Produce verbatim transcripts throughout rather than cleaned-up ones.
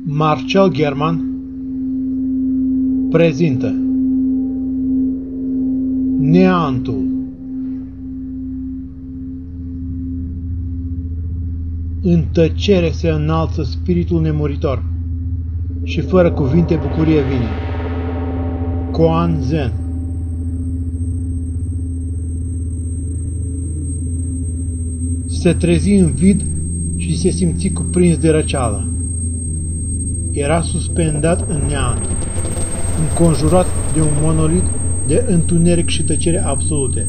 Marcel German prezintă Neantul. În tăcere se înalță spiritul nemuritor și fără cuvinte bucurie vine. Koan Zen. Se trezi în vid și se simți cuprins de răceală. Era suspendat în neant, înconjurat de un monolit de întuneric și tăcere absolute.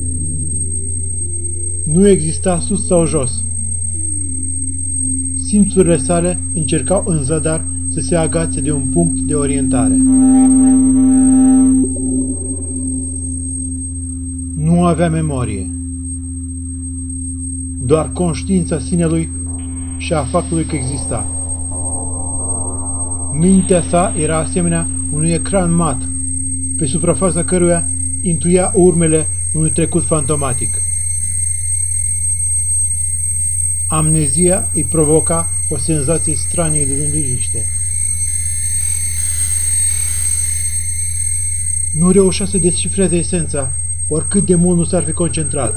Nu exista sus sau jos. Simțurile sale încercau în zadar să se agațe de un punct de orientare. Nu avea memorie. Doar conștiința sinelui și a faptului că exista. Mintea sa era asemenea unui ecran mat, pe suprafața căruia intuia urmele unui trecut fantomatic. Amnezia îi provoca o senzație stranie de neliniște. Nu reușea să descifreze esența, oricât de mult nu s-ar fi concentrat.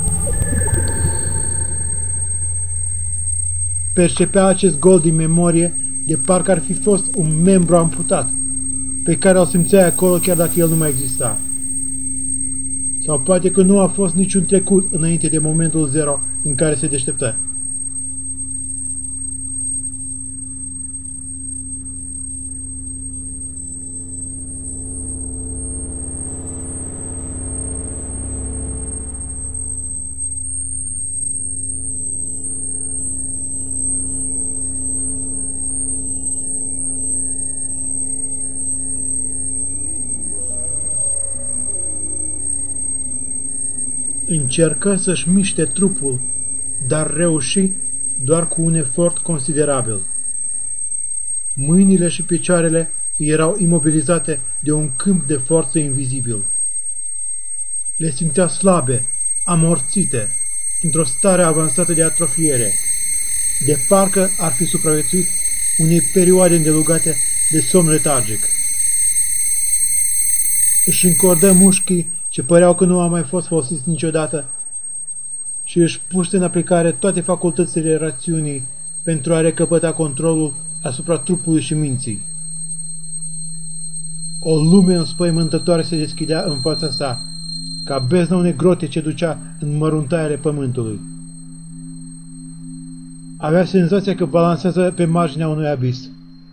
Percepea acest gol din memorie de parcă ar fi fost un membru amputat, pe care îl simțea acolo chiar dacă el nu mai exista. Sau poate că nu a fost niciun trecut înainte de momentul zero în care se deșteptă. Încercă să-și miște trupul, dar reuși doar cu un efort considerabil. Mâinile și picioarele erau imobilizate de un câmp de forță invizibil. Le simțea slabe, amorțite, într-o stare avansată de atrofiere, de parcă ar fi supraviețuit unei perioade îndelugate de somn letargic. Își încordă mușchii ce păreau că nu au mai fost folosiți niciodată și își puse în aplicare toate facultățile rațiunii pentru a recăpăta controlul asupra trupului și minții. O lume înspăimântătoare se deschidea în fața sa, ca bezna unei grote ce ducea în măruntaiele pământului. Avea senzația că balansează pe marginea unui abis.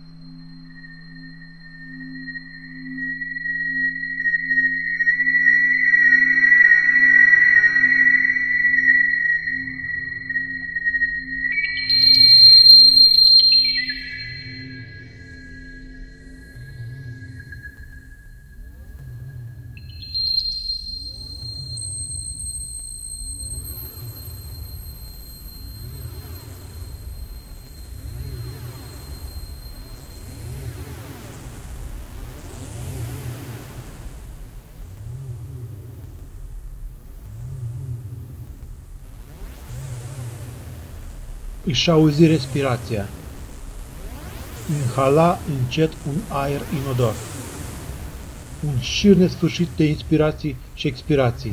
Își auzi respirația. Inhala încet un aer inodor. Un șir nesfârșit de inspirații și expirații.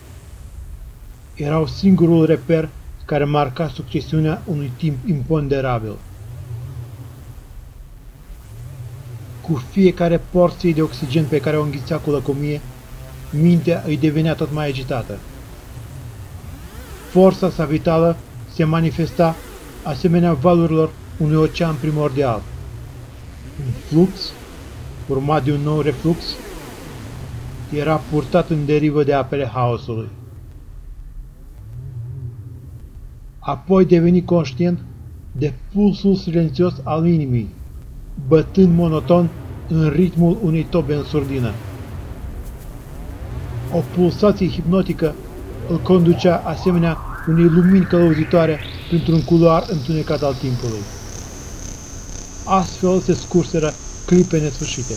Erau singurul reper care marca succesiunea unui timp imponderabil. Cu fiecare porție de oxigen pe care o înghițea cu lăcomie, mintea îi devenea tot mai agitată. Forța sa vitală se manifesta asemenea valurilor unui ocean primordial. Un flux, urmat de un nou reflux, era purtat în derivă de apele haosului. Apoi deveni conștient de pulsul silențios al inimii, bătând monoton în ritmul unei tobe în surdină. O pulsație hipnotică îl conducea asemenea unei lumini călăuzitoare printr-un culoar întunecat al timpului. Astfel se scurseră clipe nesfârșite.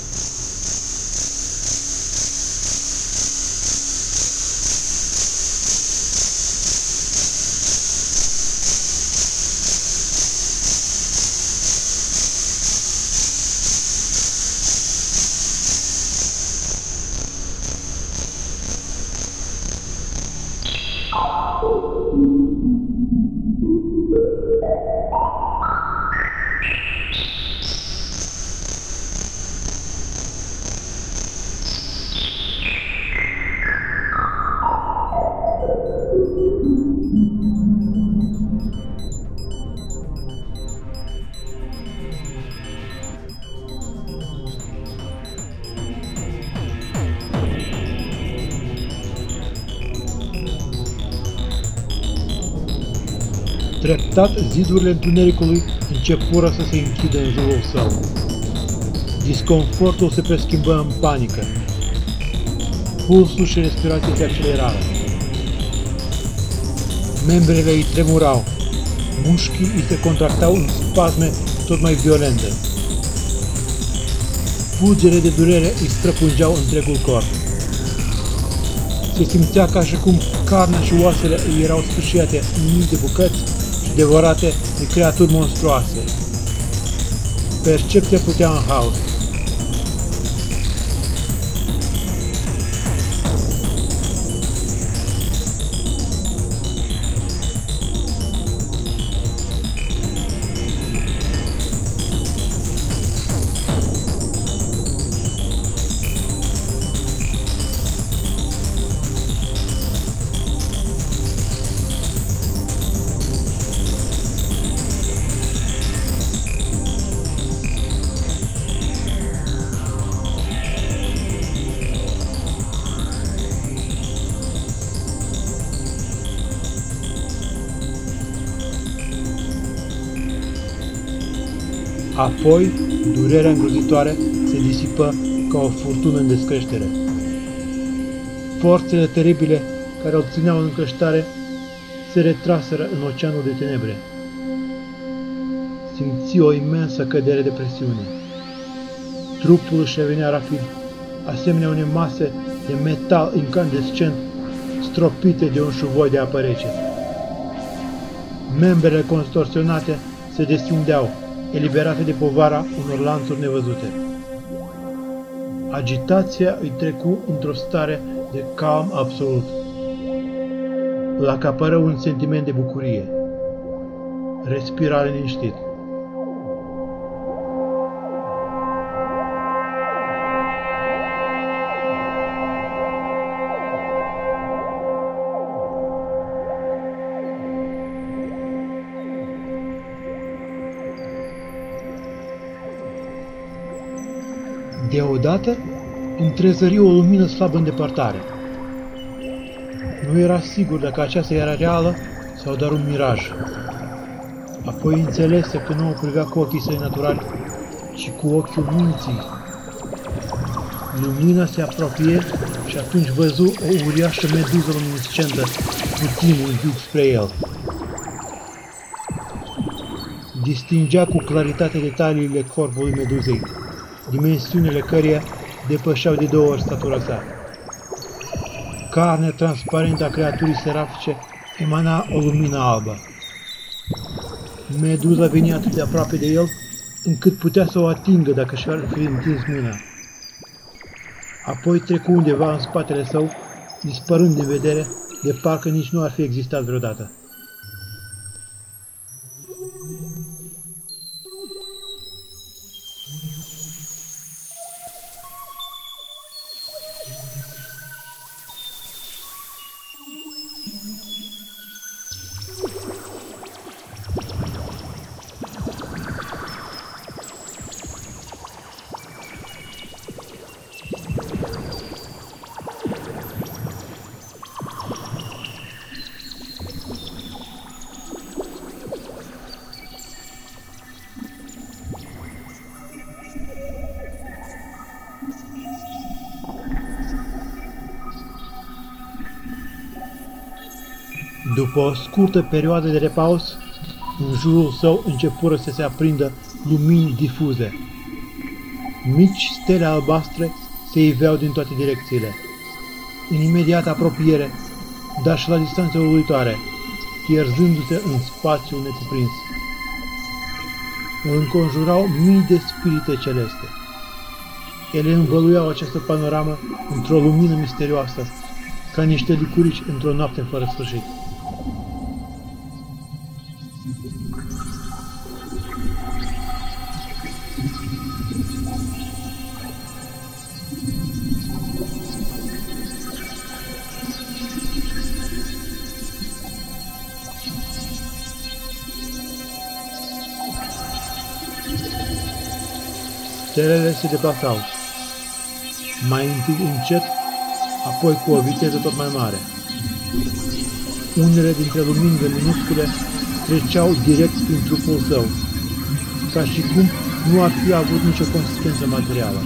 Treptat, zidurile întunericului începură să se închidă în jurul său. Disconfortul se preschimbă în panică. Pulsul și respirația se accelerară. Membrele îi tremurau. Mușchii îi se contractau în spasme tot mai violente. Fulgere de durere îi străpungeau întregul corp. Se simțea ca și cum carnea și oasele îi erau sfâșiate în mii de bucăți și devorate de creaturi monstruoase. Percepția putea în haos. Apoi, durerea îngrozitoare se disipă ca o furtună în descreștere. Forțele teribile care o țineau în încăștare se retraseră în oceanul de tenebre. Simți o imensă cădere de presiune. Trupul își revenea rapid, asemenea unei mase de metal incandescent stropite de un șuvoi de apă rece. Membrele contorsionate se destindeau, eliberate de povara unor lanțuri nevăzute. Agitația îi trecu într-o stare de calm absolut. Îl acapără un sentiment de bucurie. Respira liniștit. Deodată întrezări o lumină slabă în depărtare. Nu era sigur dacă aceasta era reală sau doar un miraj. Apoi înțelese că nu o privea cu ochii săi naturali, ci cu ochiul minții. Lumina se apropie și atunci văzu o uriașă meduză luminescentă, puțin înviut spre el. Distingea cu claritate detaliile corpului meduzei, dimensiunile căreia depășeau de două ori statura sa. Carnea transparentă a creaturii serafice emana o lumină albă. Meduza venea atât de aproape de el, încât putea să o atingă dacă și-ar fi întins mâna. Apoi trecu undeva în spatele său, dispărând din vedere, de parcă nici nu ar fi existat vreodată. După o scurtă perioadă de repaus, în jurul său începură să se aprindă lumini difuze. Mici stele albastre se iveau din toate direcțiile. În imediată apropiere, dar și la distanțe uluitoare, pierzându-se în spațiul necuprins. Îl înconjurau mii de spirite celeste. Ele învăluiau această panoramă într-o lumină misterioasă, ca niște licurici într-o noapte fără sfârșit. Stelele se deplasau, mai întâi încet, apoi cu o viteză tot mai mare. Unele dintre luminile minuscule treceau direct prin trupul său, ca și cum nu ar fi avut nicio consistență materială.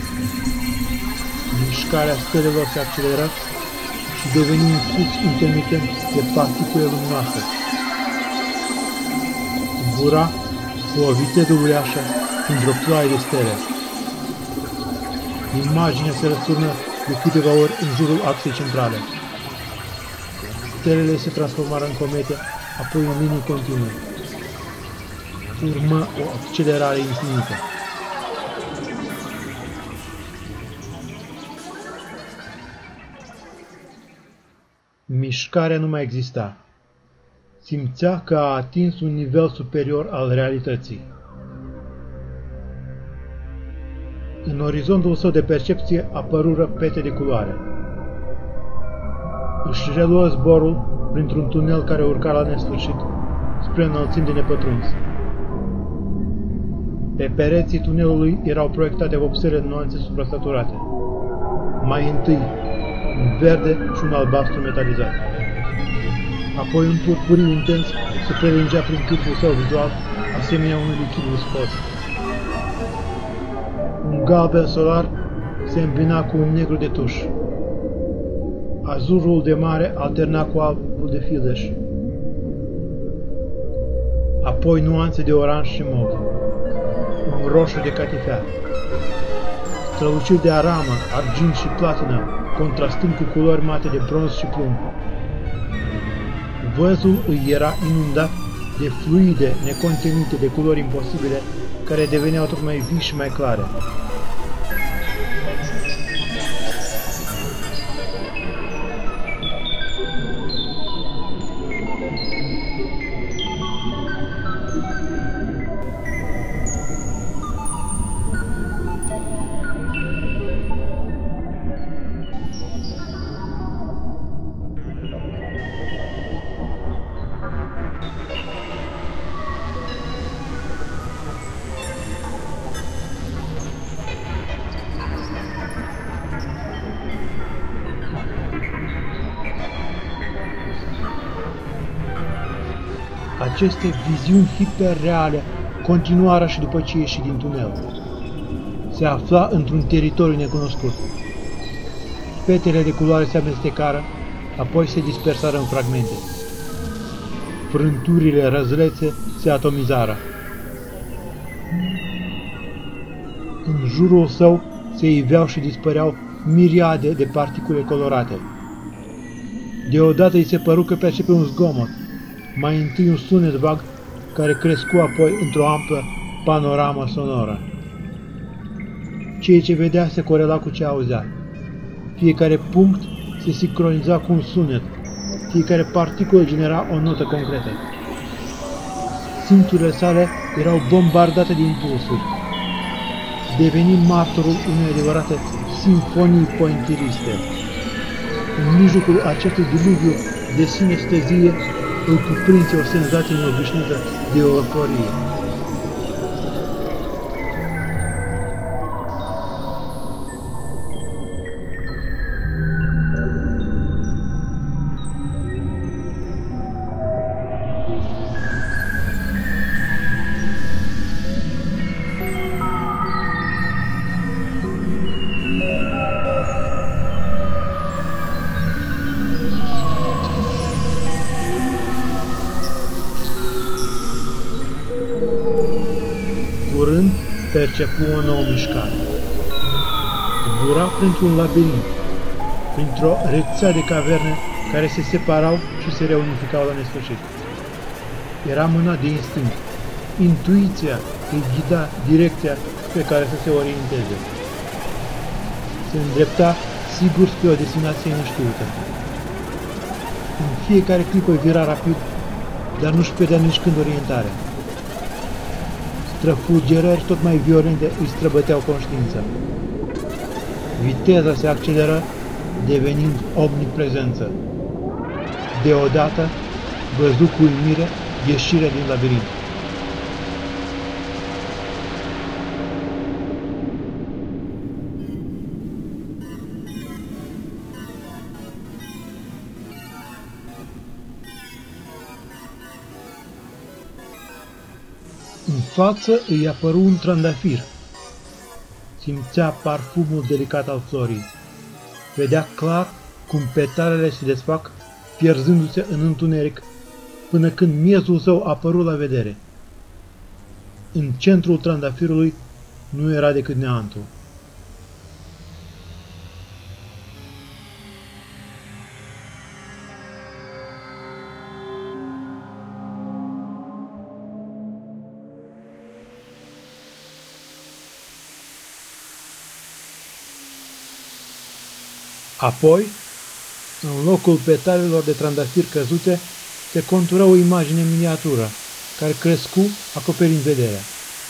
Mișcarea stelelor se accelera și deveni un flux intermitent de particule luminoase. Zbura cu o viteză uriașă într-o ploaie de stele. Imaginea se răsturnă de câteva ori în jurul axei centrale. Stelele se transformară în comete, apoi în linii continue. Urmă o accelerare infinită. Mișcarea nu mai exista. Simțea că a atins un nivel superior al realității. În orizontul său de percepție apărură pete de culoare. Își reluă zborul printr-un tunel care urca la nesfârșit, spre înălțimi de nepătruns. Pe pereții tunelului erau proiectate vopsele de nuanțe suprasaturate. Mai întâi, un verde și un albastru metalizat. Apoi un purpuriu intens se prelungea prin câmpul său vizual, asemenea unui lichid viscos. Un galben solar se îmbina cu un negru de tuș. Azurul de mare alterna cu albul de fildeș. Apoi nuanțe de oranj și mov. Un roșu de catifea. Străluciri de aramă, argint și platină, contrastând cu culori mate de bronz și plumb. Văzul îi era inundat de fluide necontenite de culori imposibile, care deveneau tot mai vii și mai clare. Aceste viziuni hiperreale continuară și după ce ieși din tunel. Se afla într-un teritoriu necunoscut. Petele de culoare se amestecară, apoi se dispersară în fragmente. Frânturile răzlețe se atomizară. În jurul său se iveau și dispăreau miriade de particule colorate. Deodată îi se păru că percepe un zgomot, mai întâi un sunet vag, care crescu apoi într-o amplă panoramă sonoră. Ceea ce vedea se corela cu ce auzea. Fiecare punct se sincroniza cu un sunet, fiecare particulă genera o notă concretă. Simțurile sale erau bombardate de impulsuri. Deveni martorul unei adevărate simfonii pointiliste. În mijlocul acestui diluviu de sinestezie îl cuprinse o senzație neobișnuită de euforie. Curând percepu o nouă mișcare. Zbura printr-un labirint, printr-o rețea de caverne care se separau și se reunificau la nesfârșit. Era mânat de instinct. Intuiția îi ghida direcția pe care să se orienteze. Se îndrepta sigur spre o destinație neștiută. În fiecare clipă vira rapid, dar nu-și pierdea nici când orientarea. Străfulgerări tot mai violente îi străbăteau conștiința. Viteza se acceleră, devenind omniprezență. Deodată, văzu cu uimire ieșirea din labirint. În față îi apăru un trandafir. Simțea parfumul delicat al florii. Vedea clar cum petalele se desfac, pierzându-se în întuneric, până când miezul său apăru la vedere. În centrul trandafirului nu era decât neantul. Apoi, în locul petalelor de trandafir căzute, se contură o imagine miniatură, care crescu, acoperind vederea.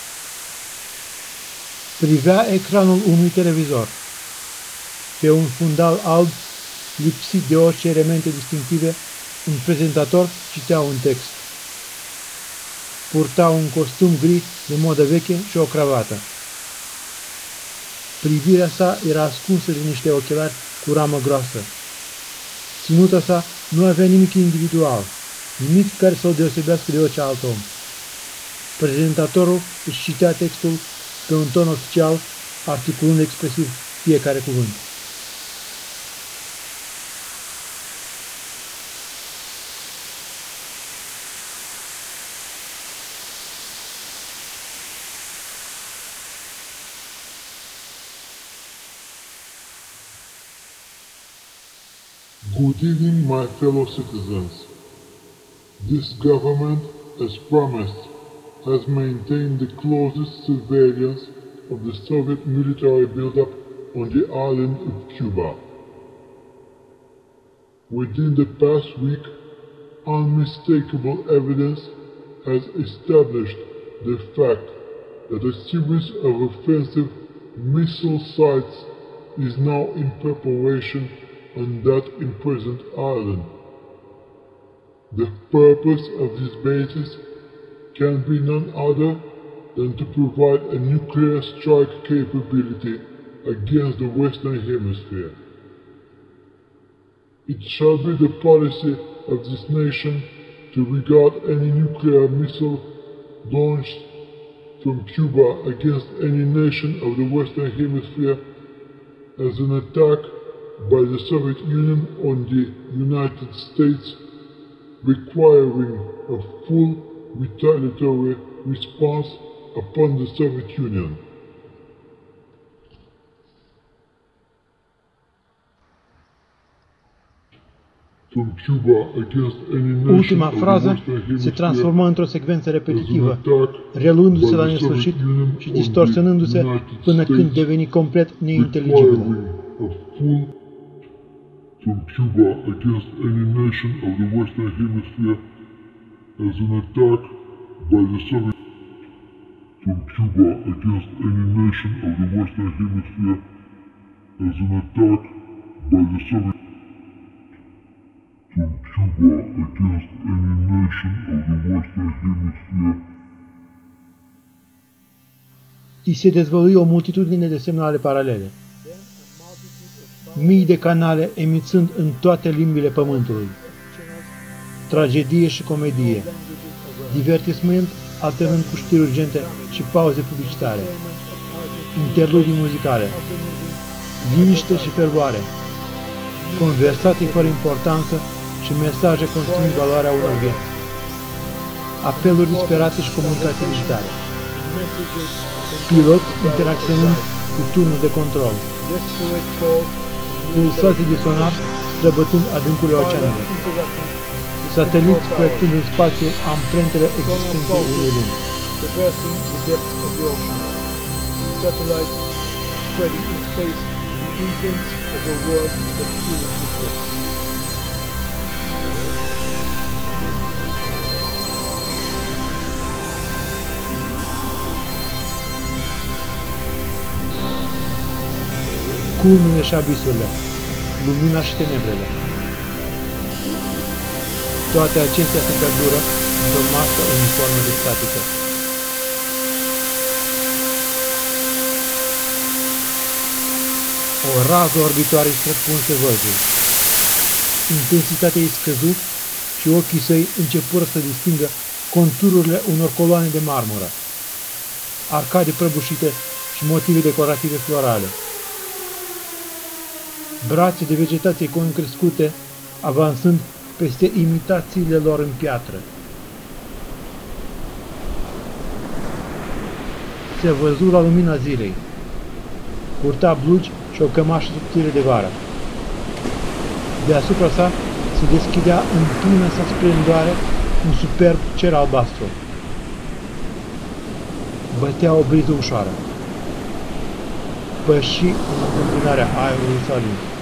Privea ecranul unui televizor. Pe un fundal alb, lipsit de orice elemente distinctive, un prezentator citea un text. Purta un costum gri de modă veche și o cravată. Privirea sa era ascunsă de niște ochelari cu ramă groasă. Ținuta sa nu avea nimic individual, nimic care să o deosebească de orice alt om. Prezentatorul își citea textul pe un ton oficial, articulând expresiv fiecare cuvânt. Good evening, my fellow citizens. This government, as promised, has maintained the closest surveillance of the Soviet military buildup on the island of Cuba. Within the past week, unmistakable evidence has established the fact that a series of offensive missile sites is now in preparation on that imprisoned island. The purpose of these bases can be none other than to provide a nuclear strike capability against the Western Hemisphere. It shall be the policy of this nation to regard any nuclear missile launched from Cuba against any nation of the Western Hemisphere as an attack by the Soviet Union on the United States, requiring a full retaliatory response upon the Soviet Union. From Cuba against any nation Ultima frază se transformă într-o secvență repetitivă, reluându-se la nesfârșit și distorsionându-se până când deveni complet neinteligibilă. From Cuba against any nation of the Western Hemisphere as an attack by the Soviet from Cuba against any nation of the Western Hemisphere as an attack by the Soviet from Cuba against any nation of the Western Hemisphere. I se dezvălui o multitudine de semnale paralele, mii de canale emițând în toate limbile pământului. Tragedie și comedie, divertisment alternând cu știri urgente și pauze publicitare, interludii muzicale, liniște și fervoare, conversații fără importanță și mesaje conținând valoarea unor vieți, apeluri disperate și comunicații digitale, pilot interacționând cu turnul de control, pulsații de sonar străbătând adâncurile oceanelor, sateliți proiectând în spațiu amprentele existente unei lumi. Culmile și abisurile, lumina și tenebrele. Toate acestea se perdură într-o masă uniformă de statică. O rază orbitoare îi străpunse văzul. Intensitatea ei scăzu și ochii săi începură să distingă contururile unor coloane de marmură, arcade prăbușite și motive decorative florale. Brațe de vegetație concrescute, avansând peste imitațiile lor în piatră. Se văzu la lumina zilei. Purta blugi și o cămașă subțire de vară. Deasupra sa se deschidea în plină sa splendoare un superb cer albastru. Bătea o briză ușoară. Păși în întâmpinarea aerului salin.